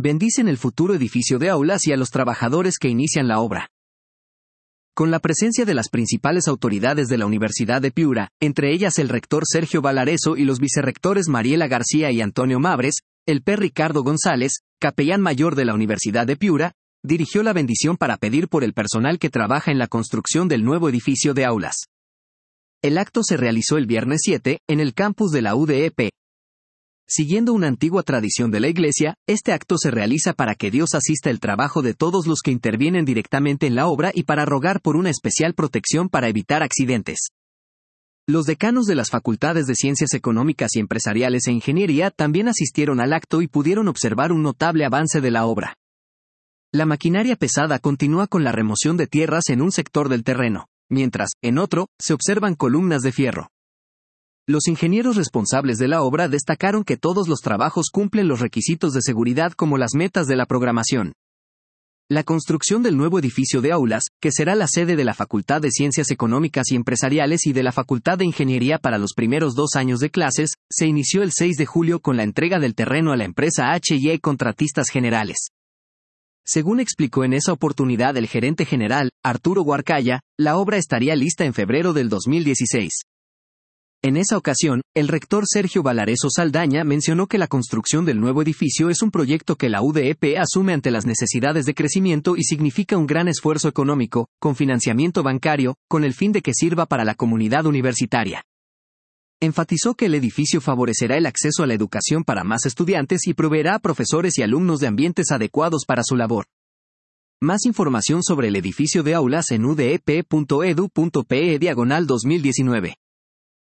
bendicen el futuro edificio de aulas y a los trabajadores que inician la obra. Con la presencia de las principales autoridades de la Universidad de Piura, entre ellas el rector Sergio Valareso y los vicerrectores Mariela García y Antonio Mabres, el P. Ricardo González, capellán mayor de la Universidad de Piura, dirigió la bendición para pedir por el personal que trabaja en la construcción del nuevo edificio de aulas. El acto se realizó el viernes 7, en el campus de la UDEP. Siguiendo una antigua tradición de la Iglesia, este acto se realiza para que Dios asista el trabajo de todos los que intervienen directamente en la obra y para rogar por una especial protección para evitar accidentes. Los decanos de las facultades de Ciencias Económicas y Empresariales e Ingeniería también asistieron al acto y pudieron observar un notable avance de la obra. La maquinaria pesada continúa con la remoción de tierras en un sector del terreno, mientras, en otro, se observan columnas de fierro. Los ingenieros responsables de la obra destacaron que todos los trabajos cumplen los requisitos de seguridad como las metas de la programación. La construcción del nuevo edificio de aulas, que será la sede de la Facultad de Ciencias Económicas y Empresariales y de la Facultad de Ingeniería para los primeros 2 años de clases, se inició el 6 de julio con la entrega del terreno a la empresa H&E Contratistas Generales. Según explicó en esa oportunidad el gerente general, Arturo Huarcaya, la obra estaría lista en febrero del 2016. En esa ocasión, el rector Sergio Valareso Saldaña mencionó que la construcción del nuevo edificio es un proyecto que la UDEP asume ante las necesidades de crecimiento y significa un gran esfuerzo económico, con financiamiento bancario, con el fin de que sirva para la comunidad universitaria. Enfatizó que el edificio favorecerá el acceso a la educación para más estudiantes y proveerá a profesores y alumnos de ambientes adecuados para su labor. Más información sobre el edificio de aulas en udep.edu.pe/2019.